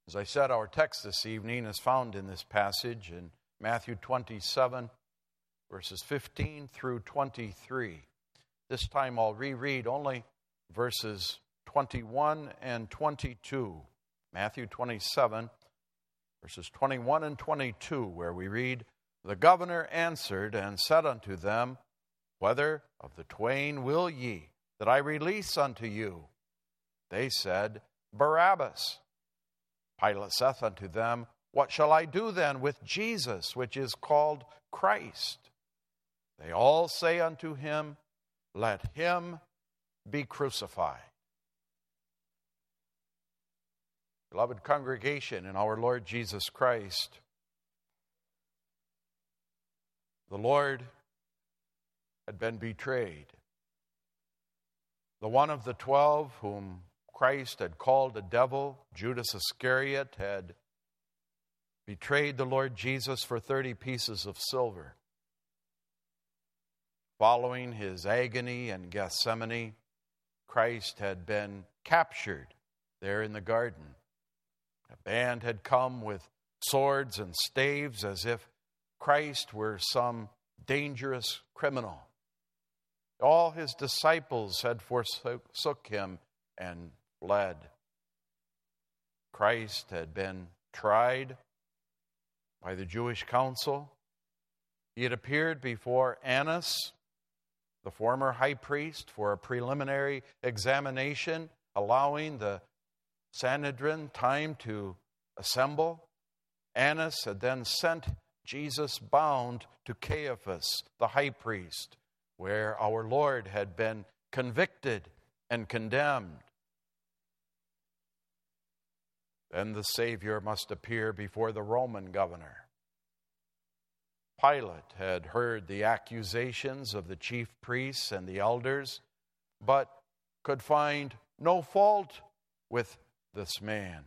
As I said, our text this evening is found in this passage in Matthew 27, verses 15 through 23. This time I'll reread only verses 21 and 22. Matthew 27, verses 21 and 22, where we read, "The governor answered and said unto them, Whether of the twain will ye that I release unto you? They said, Barabbas. Pilate saith unto them, What shall I do then with Jesus, which is called Christ? They all say unto him, Let him be crucified." Beloved congregation in our Lord Jesus Christ, the Lord had been betrayed. The one of the 12 whom Christ had called a devil, Judas Iscariot, had betrayed the Lord Jesus for 30 pieces of silver. Following his agony in Gethsemane, Christ had been captured there in the garden. A band had come with swords and staves as if Christ were some dangerous criminal. All his disciples had forsook him and fled. Christ had been tried by the Jewish council. He had appeared before Annas, the former high priest, for a preliminary examination, allowing the Sanhedrin time to assemble. Annas had then sent Jesus bound to Caiaphas, the high priest, where our Lord had been convicted and condemned. Then the Savior must appear before the Roman governor. Pilate had heard the accusations of the chief priests and the elders, but could find no fault with this man.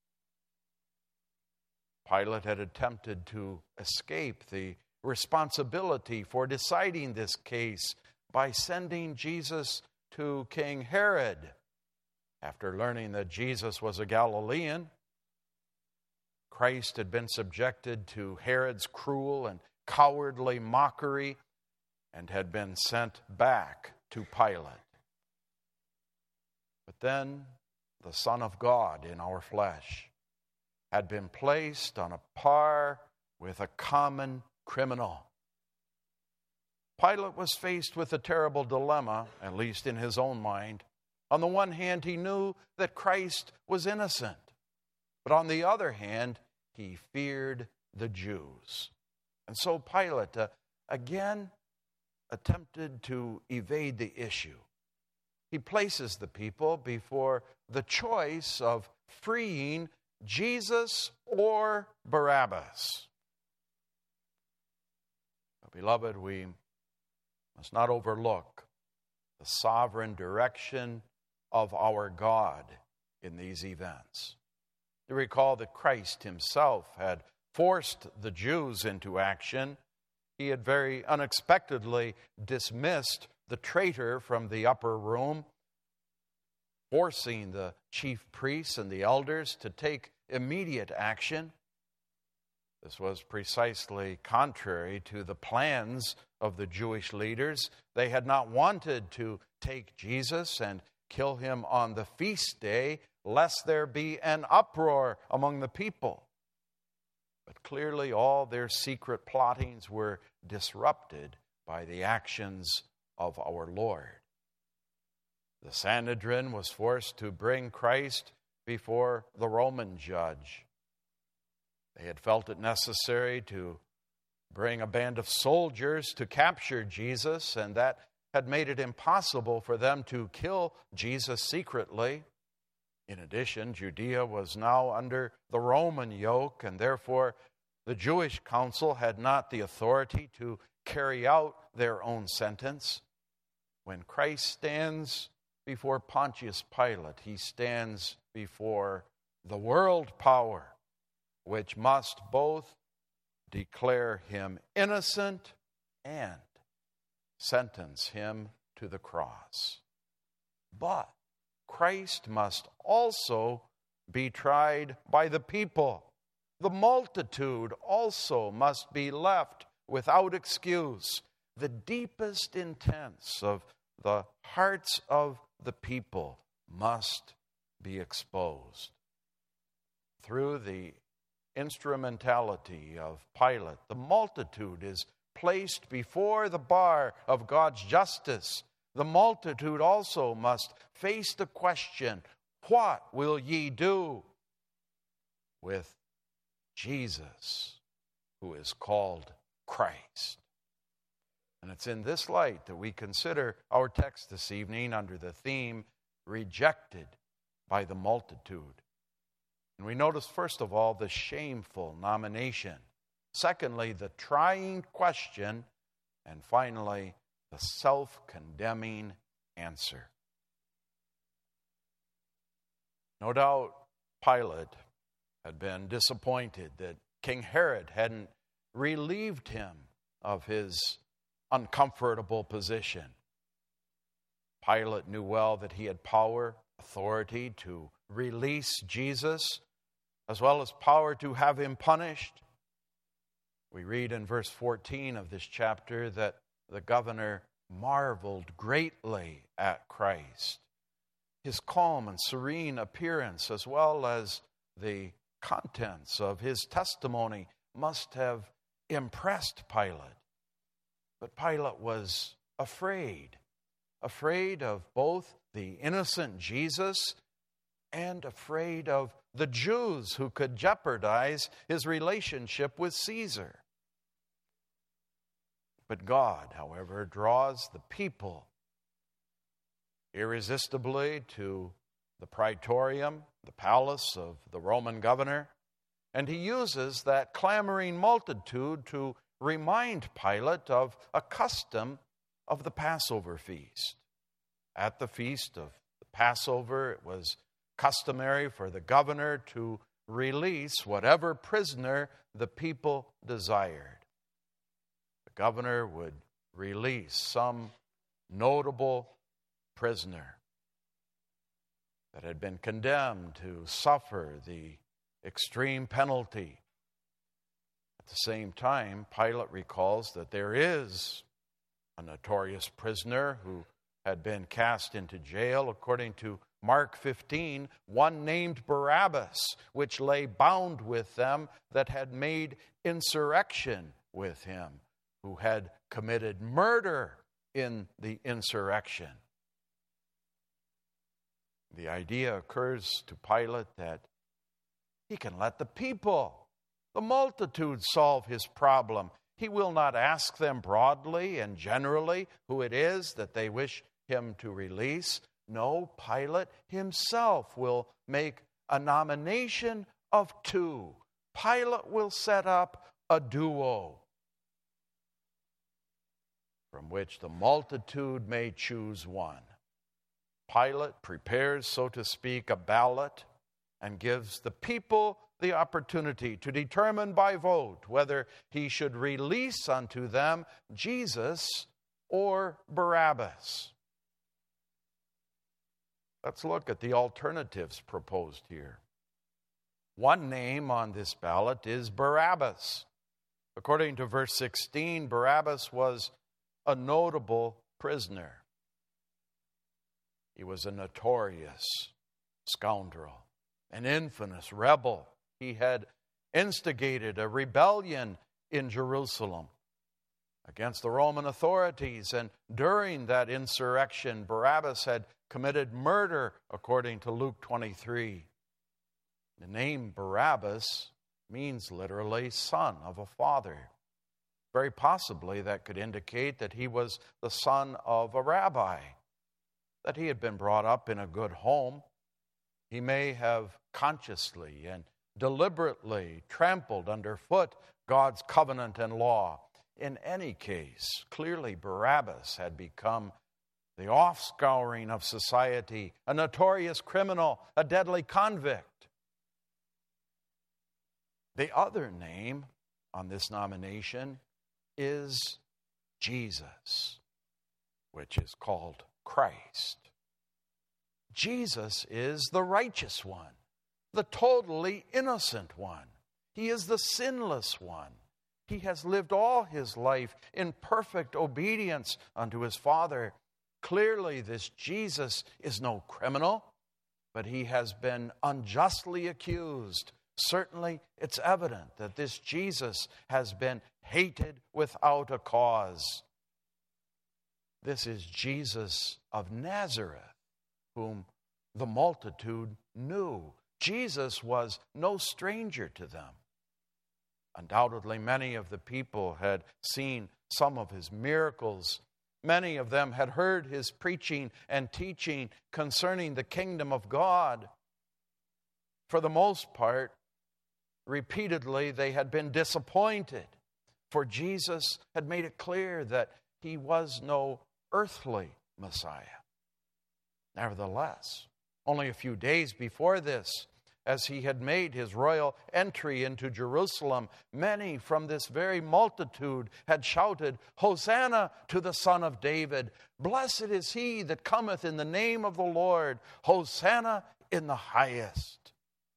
Pilate had attempted to escape the responsibility for deciding this case by sending Jesus to King Herod. After learning that Jesus was a Galilean, Christ had been subjected to Herod's cruel and cowardly mockery and had been sent back to Pilate. But then the Son of God in our flesh had been placed on a par with a common criminal. Pilate was faced with a terrible dilemma, at least in his own mind. On the one hand, he knew that Christ was innocent. But on the other hand, he feared the Jews. And so Pilate again attempted to evade the issue. He places the people before the choice of freeing Jesus or Barabbas. But beloved, we must not overlook the sovereign direction of our God in these events. You recall that Christ himself had forced the Jews into action. He had very unexpectedly dismissed the traitor from the upper room, forcing the chief priests and the elders to take immediate action. This was precisely contrary to the plans of the Jewish leaders. They had not wanted to take Jesus and kill him on the feast day, lest there be an uproar among the people. But clearly all their secret plottings were disrupted by the actions of our Lord. The Sanhedrin was forced to bring Christ before the Roman judge. They had felt it necessary to bring a band of soldiers to capture Jesus, and that had made it impossible for them to kill Jesus secretly. In addition, Judea was now under the Roman yoke, and therefore the Jewish council had not the authority to carry out their own sentence. When Christ stands before Pontius Pilate, he stands before the world power, which must both declare him innocent and sentence him to the cross. But Christ must also be tried by the people. The multitude also must be left without excuse. The deepest intents of the hearts of the people must be exposed. Through the instrumentality of Pilate, the multitude is placed before the bar of God's justice. The multitude also must face the question, what will ye do with Jesus, who is called Christ? And it's in this light that we consider our text this evening under the theme, rejected by the multitude. And we notice, first of all, the shameful nomination. Secondly, the trying question. And finally, the self-condemning answer. No doubt Pilate had been disappointed that King Herod hadn't relieved him of his uncomfortable position. Pilate knew well that he had power, authority to release Jesus, as well as power to have him punished. We read in verse 14 of this chapter that the governor marveled greatly at Christ. His calm and serene appearance, as well as the contents of his testimony, must have impressed Pilate. But Pilate was afraid of both the innocent Jesus and afraid of the Jews who could jeopardize his relationship with Caesar. But God, however, draws the people irresistibly to the praetorium, the palace of the Roman governor, and he uses that clamoring multitude to remind Pilate of a custom of the Passover feast. At the feast of the Passover, it was customary for the governor to release whatever prisoner the people desired. The governor would release some notable prisoner that had been condemned to suffer the extreme penalty. At the same time, Pilate recalls that there is a notorious prisoner who had been cast into jail, according to Mark 15, one named Barabbas, which lay bound with them that had made insurrection with him, who had committed murder in the insurrection. The idea occurs to Pilate that he can let the people, the multitude, solve his problem. He will not ask them broadly and generally who it is that they wish him to release. No, Pilate himself will make a nomination of two. Pilate will set up a duo from which the multitude may choose one. Pilate prepares, so to speak, a ballot and gives the people the opportunity to determine by vote whether he should release unto them Jesus or Barabbas. Let's look at the alternatives proposed here. One name on this ballot is Barabbas. According to verse 16, Barabbas was a notable prisoner. He was a notorious scoundrel, an infamous rebel. He had instigated a rebellion in Jerusalem against the Roman authorities, and during that insurrection, Barabbas had committed murder, according to Luke 23. The name Barabbas means literally son of a father. Very possibly that could indicate that he was the son of a rabbi, that he had been brought up in a good home. He may have consciously and deliberately trampled underfoot God's covenant and law. In any case, clearly Barabbas had become the offscouring of society, a notorious criminal, a deadly convict. The other name on this nomination is Jesus, which is called Christ. Jesus is the righteous one, the totally innocent one. He is the sinless one. He has lived all his life in perfect obedience unto his Father. Clearly, this Jesus is no criminal, but he has been unjustly accused. Certainly, it's evident that this Jesus has been hated without a cause. This is Jesus of Nazareth, whom the multitude knew. Jesus was no stranger to them. Undoubtedly, many of the people had seen some of his miracles. Many of them had heard his preaching and teaching concerning the kingdom of God. For the most part, repeatedly, they had been disappointed, for Jesus had made it clear that he was no earthly Messiah. Nevertheless, only a few days before this, as he had made his royal entry into Jerusalem, many from this very multitude had shouted, "Hosanna to the Son of David! Blessed is he that cometh in the name of the Lord! Hosanna in the highest!"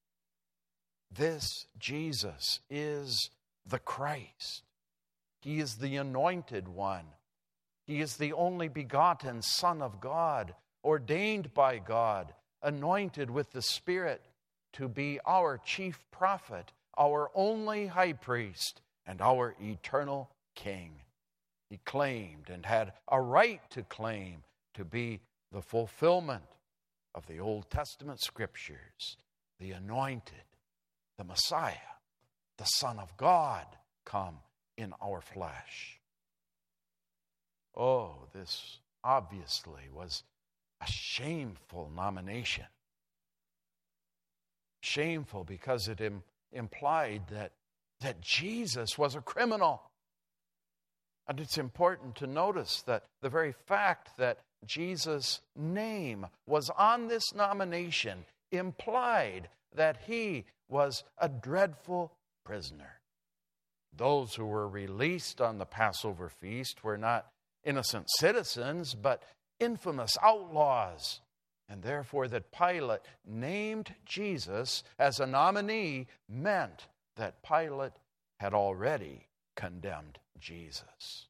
This Jesus is the Christ. He is the anointed one. He is the only begotten Son of God, ordained by God, anointed with the Spirit to be our chief prophet, our only high priest, and our eternal King. He claimed and had a right to claim to be the fulfillment of the Old Testament scriptures, the anointed, the Messiah, the Son of God, come in our flesh. Oh, this obviously was a shameful nomination. Shameful because it implied that Jesus was a criminal. And it's important to notice that the very fact that Jesus' name was on this nomination implied that he was a dreadful prisoner. Those who were released on the Passover feast were not innocent citizens, but infamous outlaws. And therefore, that Pilate named Jesus as a nominee meant that Pilate had already condemned Jesus.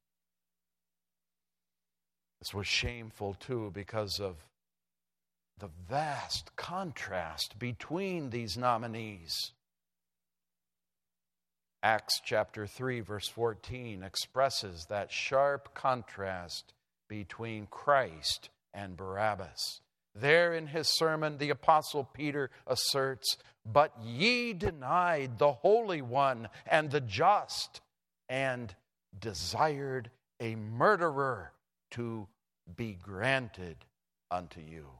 This was shameful, too, because of the vast contrast between these nominees. Acts chapter 3, verse 14 expresses that sharp contrast between Christ and Barabbas. There in his sermon, the Apostle Peter asserts, "But ye denied the Holy One and the just, and desired a murderer to be granted unto you."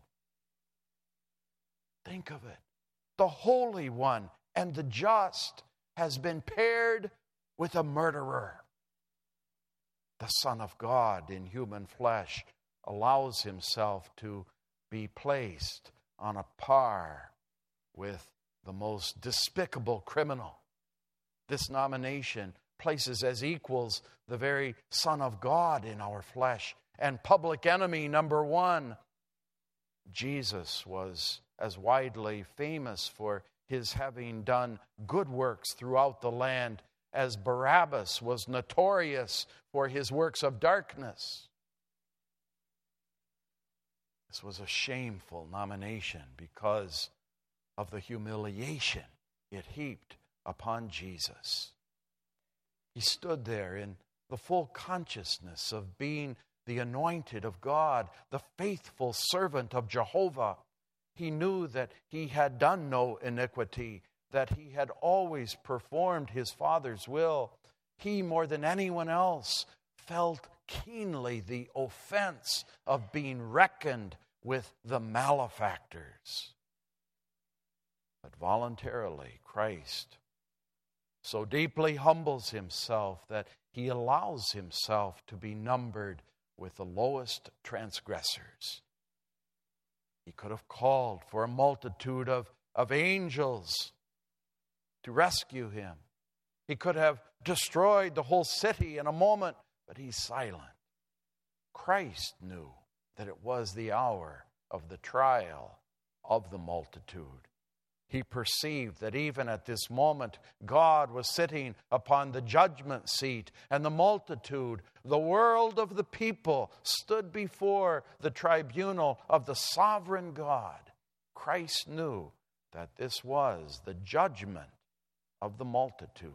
Think of it. The Holy One and the just has been paired with a murderer. The Son of God in human flesh allows himself to be placed on a par with the most despicable criminal. This nomination places as equals the very Son of God in our flesh and public enemy number one. Jesus was as widely famous for his having done good works throughout the land as Barabbas was notorious for his works of darkness. This was a shameful nomination because of the humiliation it heaped upon Jesus. He stood there in the full consciousness of being the anointed of God, the faithful servant of Jehovah. He knew that he had done no iniquity, that he had always performed his Father's will. He, more than anyone else, felt keenly the offense of being reckoned with the malefactors. But voluntarily, Christ so deeply humbles himself that he allows himself to be numbered with the lowest transgressors. He could have called for a multitude of angels to rescue him. He could have destroyed the whole city in a moment, but he's silent. Christ knew that it was the hour of the trial of the multitude. He perceived that even at this moment, God was sitting upon the judgment seat, and the multitude, the world of the people, stood before the tribunal of the sovereign God. Christ knew that this was the judgment of the multitude.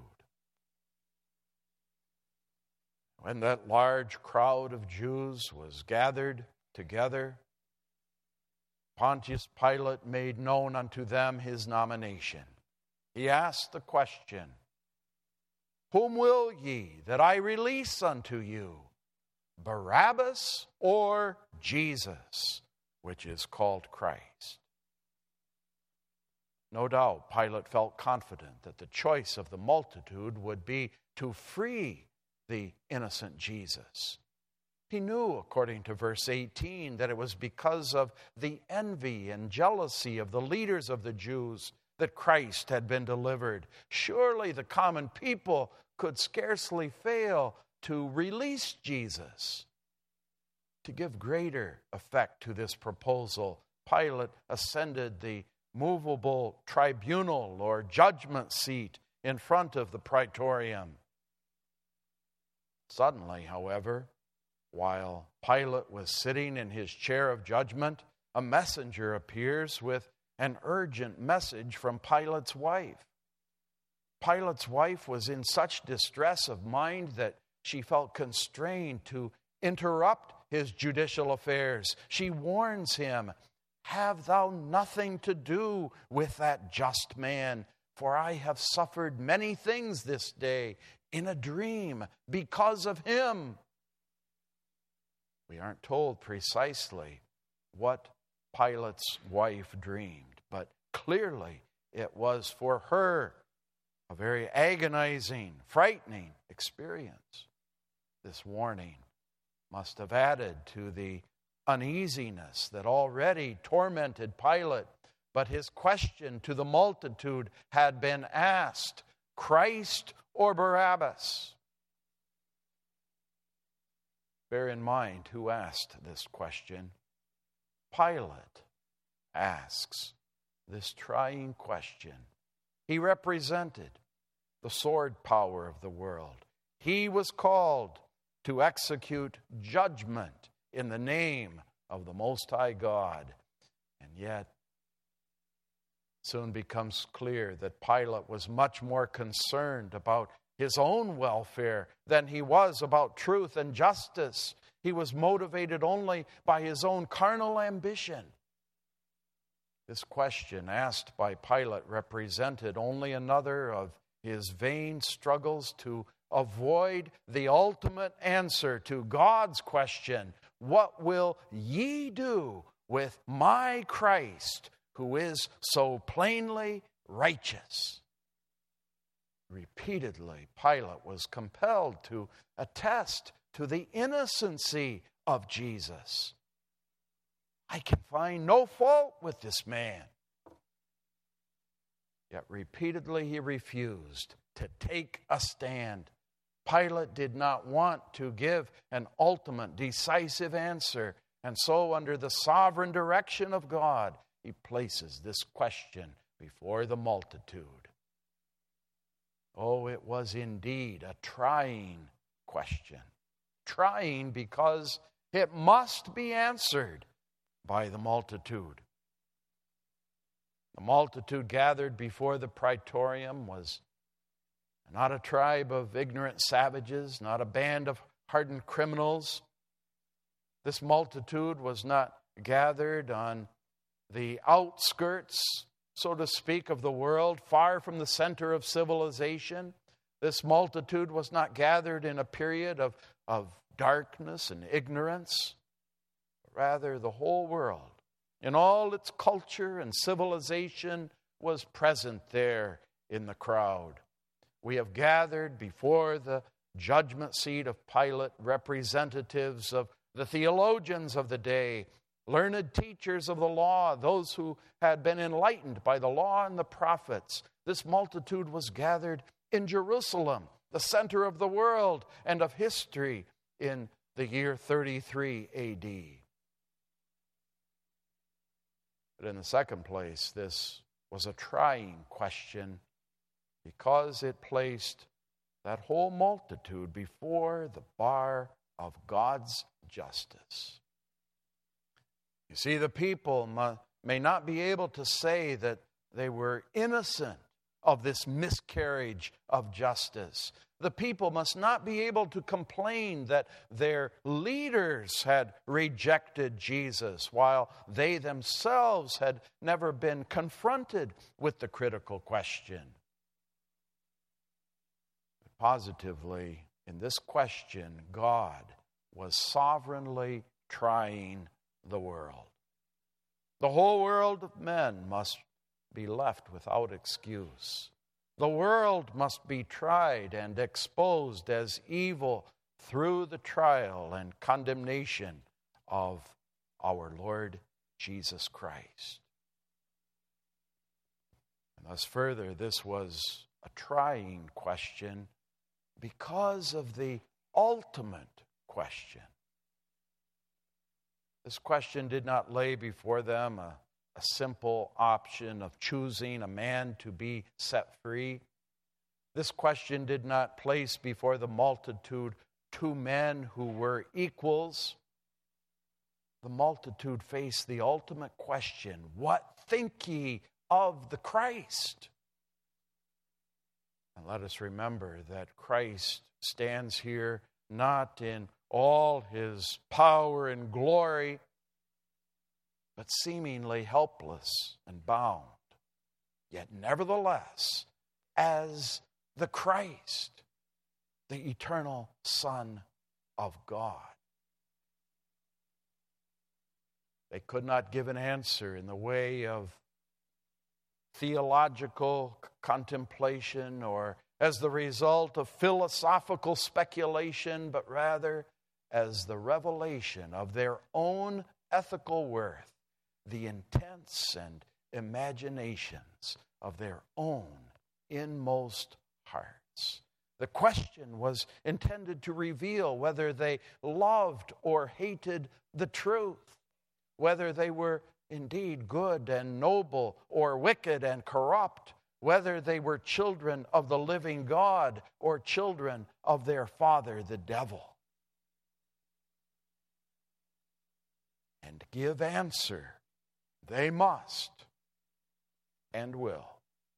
When that large crowd of Jews was gathered together, Pontius Pilate made known unto them his nomination. He asked the question, "Whom will ye that I release unto you, Barabbas or Jesus, which is called Christ?" No doubt Pilate felt confident that the choice of the multitude would be to free the innocent Jesus. He knew, according to verse 18, that it was because of the envy and jealousy of the leaders of the Jews that Christ had been delivered. Surely the common people could scarcely fail to release Jesus. To give greater effect to this proposal, Pilate ascended the movable tribunal or judgment seat in front of the praetorium. Suddenly, however, while Pilate was sitting in his chair of judgment, a messenger appears with an urgent message from Pilate's wife. Pilate's wife was in such distress of mind that she felt constrained to interrupt his judicial affairs. She warns him, "Have thou nothing to do with that just man, for I have suffered many things this day in a dream because of him." We aren't told precisely what Pilate's wife dreamed, but clearly it was for her a very agonizing, frightening experience. This warning must have added to the uneasiness that already tormented Pilate, but his question to the multitude had been asked, "Christ or Barabbas?" Bear in mind who asked this question. Pilate asks this trying question. He represented the sword power of the world. He was called to execute judgment in the name of the Most High God. And yet, it soon becomes clear that Pilate was much more concerned about his own welfare than he was about truth and justice. He was motivated only by his own carnal ambition. This question asked by Pilate represented only another of his vain struggles to avoid the ultimate answer to God's question, "What will ye do with my Christ, who is so plainly righteous?" Repeatedly, Pilate was compelled to attest to the innocency of Jesus. "I can find no fault with this man." Yet repeatedly he refused to take a stand. Pilate did not want to give an ultimate, decisive answer, and so under the sovereign direction of God, he places this question before the multitude. Oh, it was indeed a trying question. Trying because it must be answered by the multitude. The multitude gathered before the praetorium was not a tribe of ignorant savages, not a band of hardened criminals. This multitude was not gathered on the outskirts, so to speak, of the world, far from the center of civilization. This multitude was not gathered in a period of darkness and ignorance. Rather, the whole world, in all its culture and civilization, was present there in the crowd. We have gathered before the judgment seat of Pilate representatives of the theologians of the day, learned teachers of the law, those who had been enlightened by the law and the prophets. This multitude was gathered in Jerusalem, the center of the world and of history, in the year 33 AD. But in the second place, this was a trying question because it placed that whole multitude before the bar of God's justice. You see, the people may not be able to say that they were innocent of this miscarriage of justice. The people must not be able to complain that their leaders had rejected Jesus, while they themselves had never been confronted with the critical question. Positively, in this question, God was sovereignly trying the world. The whole world of men must be left without excuse. The world must be tried and exposed as evil through the trial and condemnation of our Lord Jesus Christ. And thus further, this was a trying question because of the ultimate question. This question did not lay before them a simple option of choosing a man to be set free. This question did not place before the multitude two men who were equals. The multitude faced the ultimate question: what think ye of the Christ? And let us remember that Christ stands here not in all his power and glory, but seemingly helpless and bound, yet nevertheless as the Christ, the eternal Son of God. They could not give an answer in the way of theological contemplation or as the result of philosophical speculation, but rather as the revelation of their own ethical worth, the intents and imaginations of their own inmost hearts. The question was intended to reveal whether they loved or hated the truth, whether they were indeed good and noble or wicked and corrupt, whether they were children of the living God or children of their father, the devil. And give answer they must and will.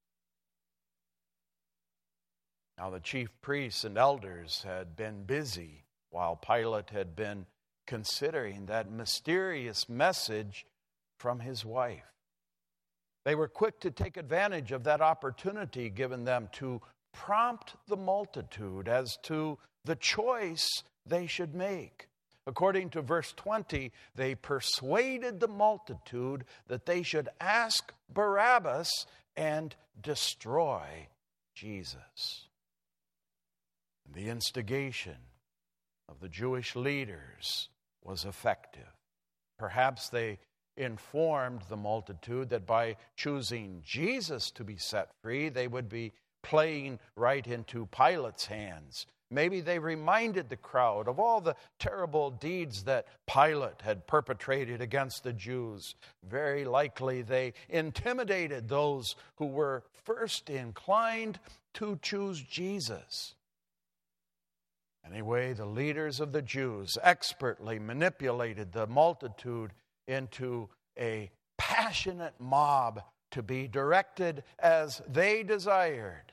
Now the chief priests and elders had been busy while Pilate had been considering that mysterious message from his wife. They were quick to take advantage of that opportunity given them to prompt the multitude as to the choice they should make. According to verse 20, they persuaded the multitude that they should ask Barabbas and destroy Jesus. The instigation of the Jewish leaders was effective. Perhaps they informed the multitude that by choosing Jesus to be set free, they would be playing right into Pilate's hands. Maybe they reminded the crowd of all the terrible deeds that Pilate had perpetrated against the Jews. Very likely they intimidated those who were first inclined to choose Jesus. Anyway, the leaders of the Jews expertly manipulated the multitude into a passionate mob to be directed as they desired.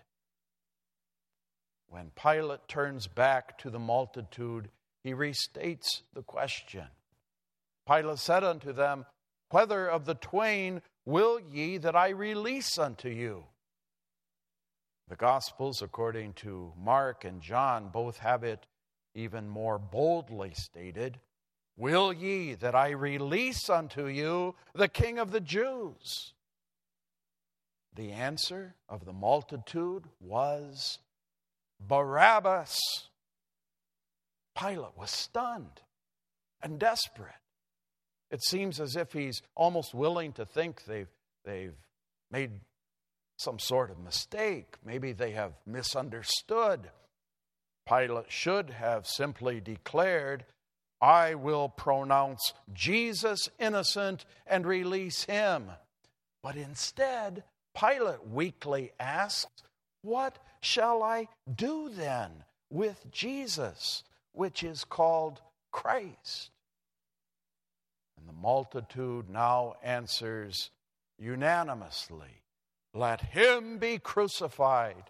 When Pilate turns back to the multitude, he restates the question. Pilate said unto them, "Whether of the twain will ye that I release unto you?" The Gospels, according to Mark and John, both have it even more boldly stated. Will ye that I release unto you the King of the Jews? The answer of the multitude was Barabbas. Pilate was stunned and desperate. It seems as if he's almost willing to think they've made some sort of mistake. Maybe they have misunderstood. Pilate should have simply declared, "I will pronounce Jesus innocent and release him." But instead, Pilate weakly asked, "What shall I do then with Jesus, which is called Christ?" And the multitude now answers unanimously, "Let him be crucified."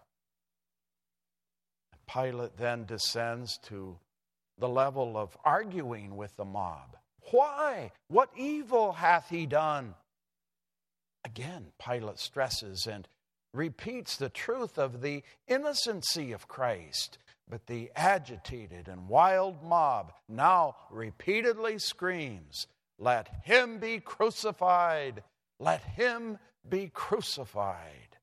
And Pilate then descends to the level of arguing with the mob. "Why? What evil hath he done?" Again, Pilate stresses and repeats the truth of the innocency of Christ. But the agitated and wild mob now repeatedly screams, "Let him be crucified! Let him be crucified!"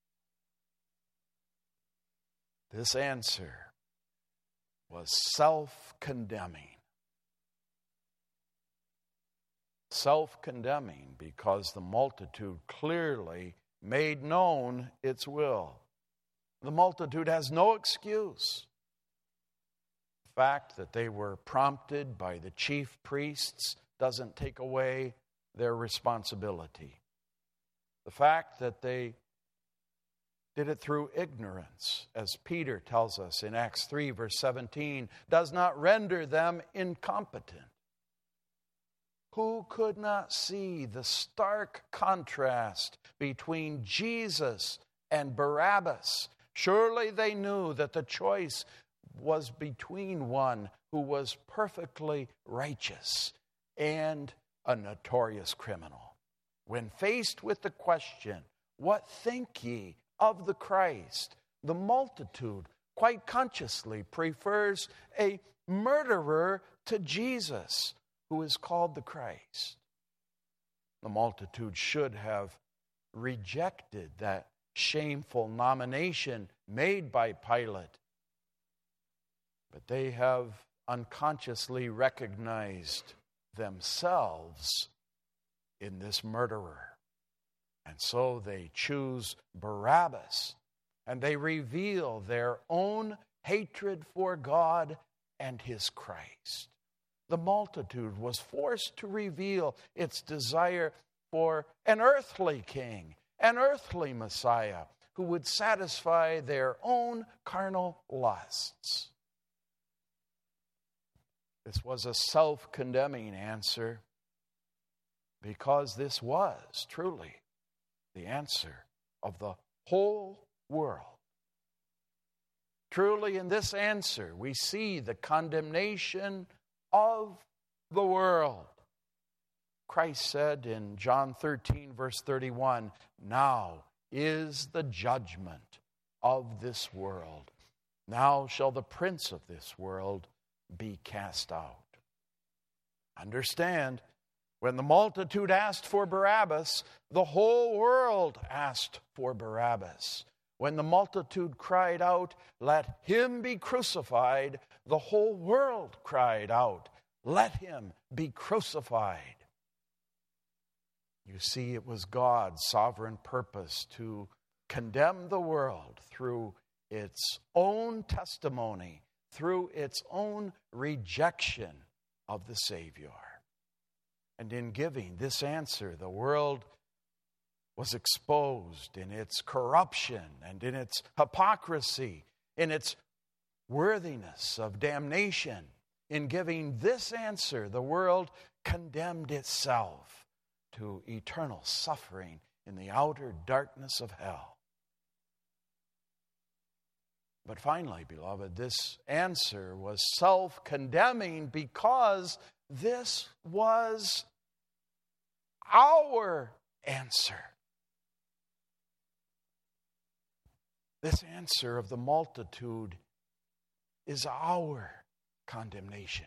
This answer was self-condemning. Self-condemning because the multitude clearly made known its will. The multitude has no excuse. The fact that they were prompted by the chief priests doesn't take away their responsibility. The fact that they did it through ignorance, as Peter tells us in Acts 3, verse 17, does not render them incompetent. Who could not see the stark contrast between Jesus and Barabbas? Surely they knew that the choice was between one who was perfectly righteous and a notorious criminal. When faced with the question, "What think ye of the Christ?" the multitude quite consciously prefers a murderer to Jesus, who is called the Christ. The multitude should have rejected that shameful nomination made by Pilate, but they have unconsciously recognized themselves in this murderer. And so they choose Barabbas, and they reveal their own hatred for God and his Christ. The multitude was forced to reveal its desire for an earthly king, an earthly Messiah, who would satisfy their own carnal lusts. This was a self-condemning answer, because this was truly the answer of the whole world. Truly, in this answer, we see the condemnation of the world. Christ said in John 13, verse 31, "Now is the judgment of this world. Now shall the prince of this world be cast out." Understand, when the multitude asked for Barabbas, the whole world asked for Barabbas. When the multitude cried out, "Let him be crucified," the whole world cried out, "Let him be crucified." You see, it was God's sovereign purpose to condemn the world through its own testimony, through its own rejection of the Savior. And in giving this answer, the world was exposed in its corruption and in its hypocrisy, in its worthiness of damnation. In giving this answer, the world condemned itself to eternal suffering in the outer darkness of hell. But finally, beloved, this answer was self-condemning because this was our answer. This answer of the multitude is our condemnation.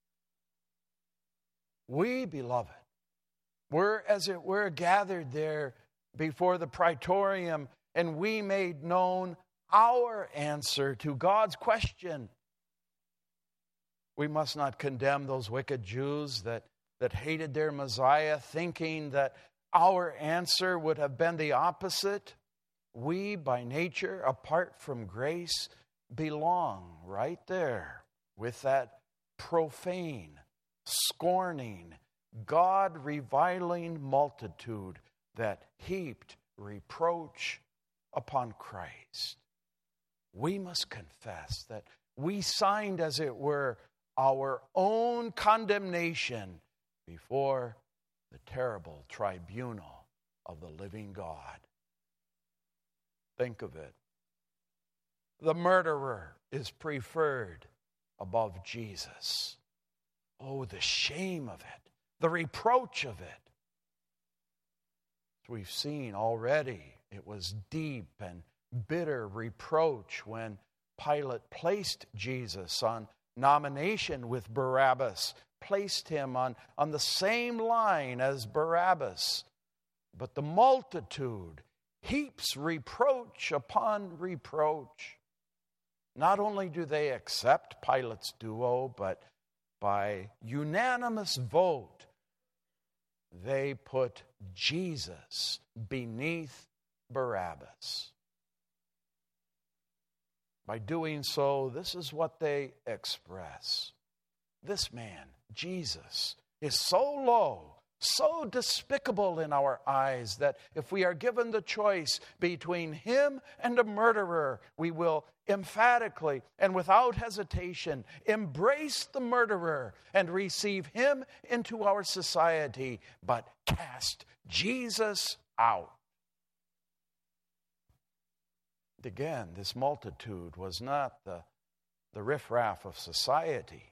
We, beloved, were, as it were, gathered there before the praetorium, and we made known our answer to God's question. We must not condemn those wicked Jews that hated their Messiah, thinking that our answer would have been the opposite. We, by nature, apart from grace, belong right there with that profane, scorning, God-reviling multitude that heaped reproach upon Christ. We must confess that we signed, as it were, our own condemnation before the terrible tribunal of the living God. Think of it. The murderer is preferred above Jesus. Oh, the shame of it, the reproach of it. As we've seen already, it was deep and bitter reproach when Pilate placed Jesus on nomination with Barabbas, placed him on the same line as Barabbas. But the multitude heaps reproach upon reproach. Not only do they accept Pilate's duo, but by unanimous vote, they put Jesus beneath Barabbas. By doing so, this is what they express. This man, Jesus, is so low, so despicable in our eyes that if we are given the choice between him and a murderer, we will emphatically and without hesitation embrace the murderer and receive him into our society, but cast Jesus out. Again, this multitude was not the riffraff of society.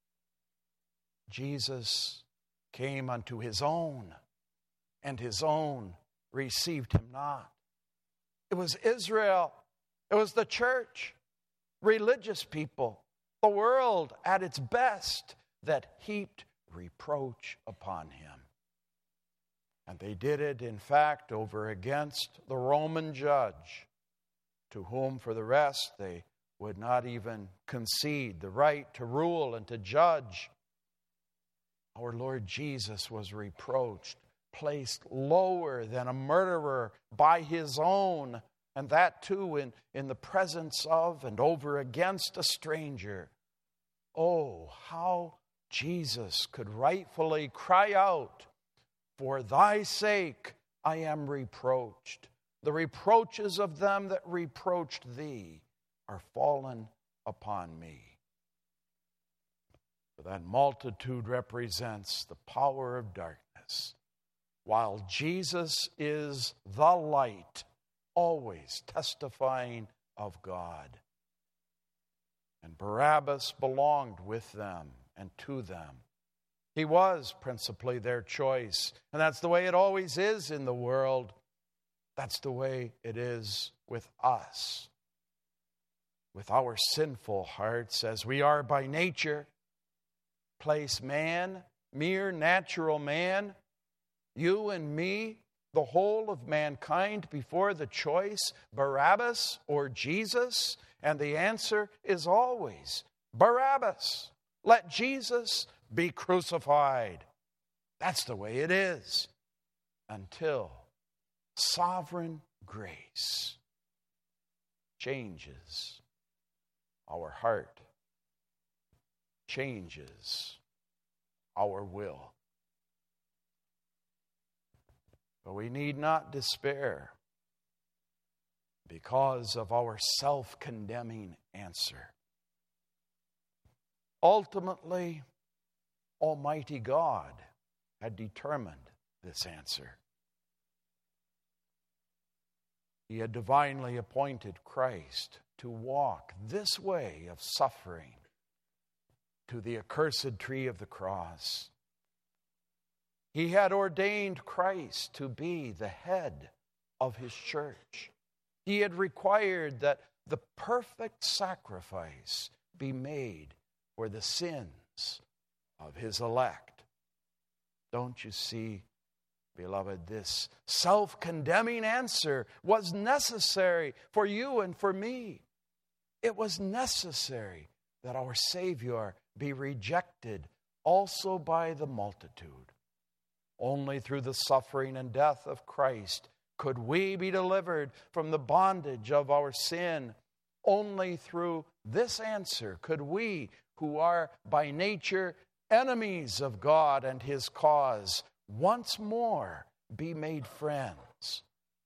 Jesus came unto his own, and his own received him not. It was Israel. It was the church, religious people, the world at its best that heaped reproach upon him. And they did it, in fact, over against the Roman judge, to whom, for the rest, they would not even concede the right to rule and to judge. Our Lord Jesus was reproached, placed lower than a murderer by his own, and that too in the presence of and over against a stranger. Oh, how Jesus could rightfully cry out, "For thy sake I am reproached. The reproaches of them that reproached thee are fallen upon me." For that multitude represents the power of darkness, while Jesus is the light, always testifying of God. And Barabbas belonged with them and to them. He was principally their choice, and that's the way it always is in the world. That's the way it is with us. With our sinful hearts, as we are by nature, place man, mere natural man, you and me, the whole of mankind, before the choice, Barabbas or Jesus, and the answer is always Barabbas. Let Jesus be crucified. That's the way it is, until sovereign grace changes our heart, changes our will. But we need not despair because of our self-condemning answer. Ultimately, Almighty God had determined this answer. He had divinely appointed Christ to walk this way of suffering to the accursed tree of the cross. He had ordained Christ to be the head of his church. He had required that the perfect sacrifice be made for the sins of his elect. Don't you see, beloved, this self-condemning answer was necessary for you and for me. It was necessary that our Savior be rejected also by the multitude. Only through the suffering and death of Christ could we be delivered from the bondage of our sin. Only through this answer could we, who are by nature enemies of God and his cause, once more be made friends.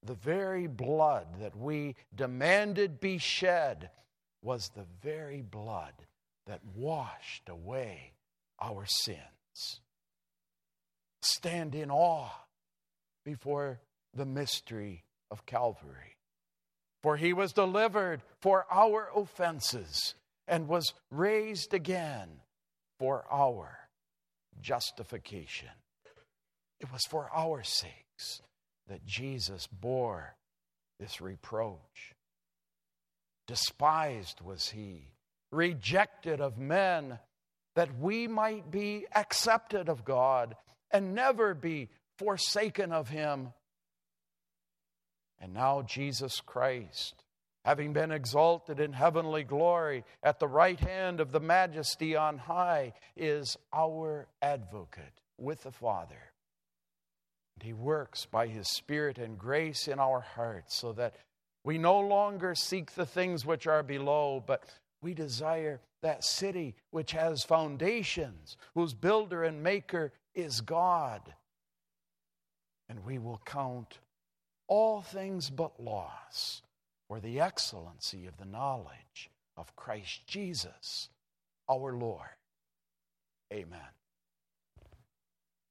the very blood that we demanded be shed was the very blood that washed away our sins. Stand in awe before the mystery of Calvary. For he was delivered for our offenses and was raised again for our justification. It was for our sakes that Jesus bore this reproach. Despised was he, rejected of men, that we might be accepted of God and never be forsaken of him. And now Jesus Christ, having been exalted in heavenly glory at the right hand of the Majesty on high, is our advocate with the Father. And he works by his Spirit and grace in our hearts so that we no longer seek the things which are below, but we desire that city which has foundations, whose builder and maker is God. And we will count all things but loss for the excellency of the knowledge of Christ Jesus, our Lord. Amen.